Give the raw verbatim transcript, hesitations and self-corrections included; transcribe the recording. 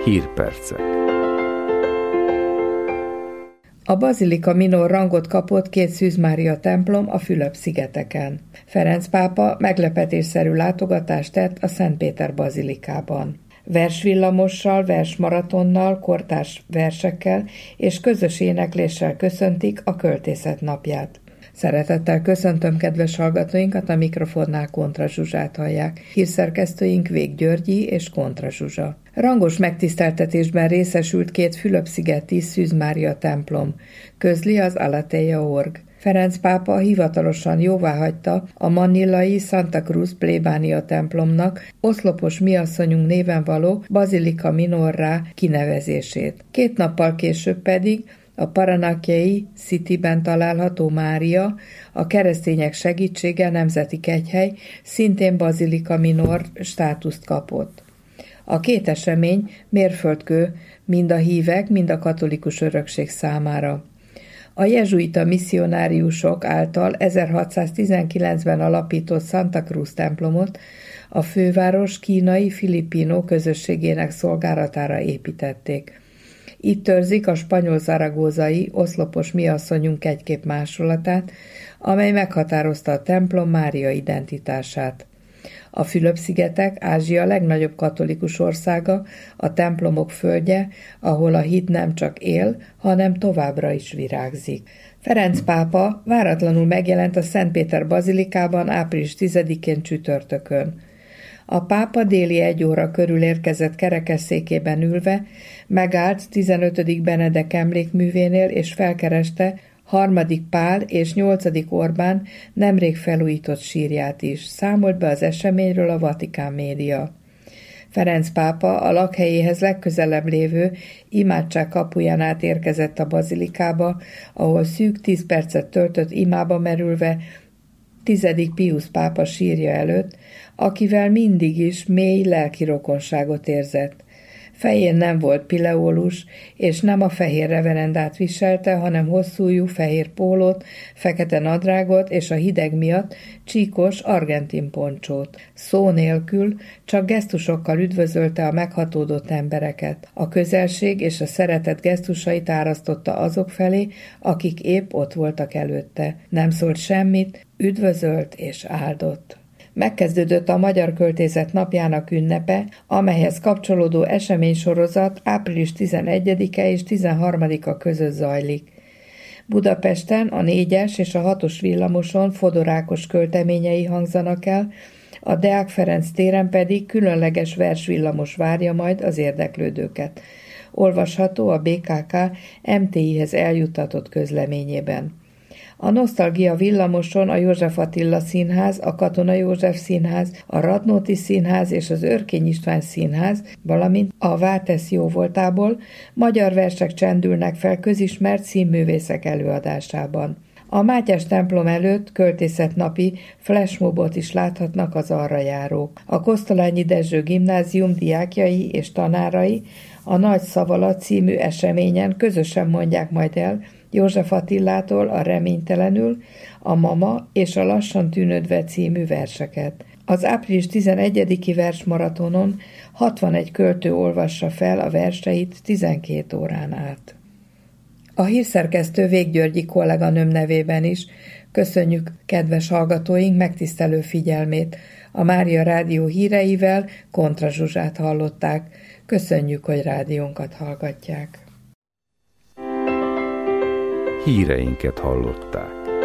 Hírpercek. A Bazilika Minor rangot kapott két Szűz Mária templom a Fülöp-szigeteken. Ferenc pápa meglepetésszerű látogatást tett a Szentpéter bazilikában. Versvillamossal, versmaratonnal, kortárs versekkel és közös énekléssel köszöntik a költészet napját. Szeretettel köszöntöm kedves hallgatóinkat, a mikrofonnál Kontra Zsuzsát hallják. Hírszerkesztőink Vég Györgyi és Kontra Zsuzsa. Rangos megtiszteltetésben részesült két Fülöp-szigeti Szűz Mária templom, közli az Alateja org. Ferenc pápa hivatalosan jóváhagyta a manilai Santa Cruz plébánia templomnak oszlopos miasszonyunk néven való Bazilika Minorrá kinevezését. Két nappal később pedig a Paranaquei Cityben található Mária, a keresztények segítsége nemzeti kegyhely, szintén Bazilika Minor státuszt kapott. A két esemény mérföldkő mind a hívek, mind a katolikus örökség számára. A jezsuita misszionáriusok által ezerhatszáztizenkilencben alapított Santa Cruz templomot a főváros kínai filipino közösségének szolgálatára építették. Itt törzik a spanyol zaragózai oszlopos miasszonyunk egykép másolatát, amely meghatározta a templom Mária identitását. A Fülöp-szigetek Ázsia legnagyobb katolikus országa, a templomok földje, ahol a hit nem csak él, hanem továbbra is virágzik. Ferenc pápa váratlanul megjelent a Szentpéter bazilikában április tizedikén csütörtökön. A pápa déli egy óra körül érkezett kerekesszékében ülve, megállt tizenötödik Benedek emlékművénél és felkereste harmadik Pál és nyolcadik Orbán nemrég felújított sírját is. Számolt be az eseményről a Vatikán média. Ferenc pápa a lakhelyéhez legközelebb lévő imádság kapuján át érkezett a bazilikába, ahol szűk tíz percet töltött imába merülve tizedik Piusz pápa sírja előtt, akivel mindig is mély lelki rokonságot érzett. Fején nem volt pileólus, és nem a fehér reverendát viselte, hanem hosszújú fehér pólót, fekete nadrágot és a hideg miatt csíkos argentin poncsót. Szó nélkül, csak gesztusokkal üdvözölte a meghatódott embereket. A közelség és a szeretet gesztusait árasztotta azok felé, akik épp ott voltak előtte. Nem szólt semmit, üdvözölt és áldott. Megkezdődött a Magyar Költészet napjának ünnepe, amelyhez kapcsolódó eseménysorozat április tizenegyedike és tizenharmadika között zajlik. Budapesten a négyes és a hatos villamoson Fodor Ákos költeményei hangzanak el, a Deák Ferenc téren pedig különleges versvillamos várja majd az érdeklődőket. Olvasható a bé ká ká em té i-hez eljuttatott közleményében. A Nosztalgia villamoson a József Attila Színház, a Katona József Színház, a Radnóti Színház és az Örkény István Színház, valamint a Váltesz jóvoltából magyar versek csendülnek fel közismert színművészek előadásában. A Mátyás templom előtt költészetnapi flashmobot is láthatnak az arra járók. A Kosztolányi Dezső Gimnázium diákjai és tanárai a Nagy Szavalat című eseményen közösen mondják majd el József Attilától a Reménytelenül, a Mama és a Lassan tűnődve című verseket. Az április tizenegyediki versmaratonon hatvanegy költő olvassa fel a verseit tizenkét órán át. A hírszerkesztő Vég Györgyi kolléganőm nevében is köszönjük kedves hallgatóink megtisztelő figyelmét. A Mária Rádió híreivel Kontra Zsuzsát hallották. Köszönjük, hogy rádiónkat hallgatják. Híreinket hallották.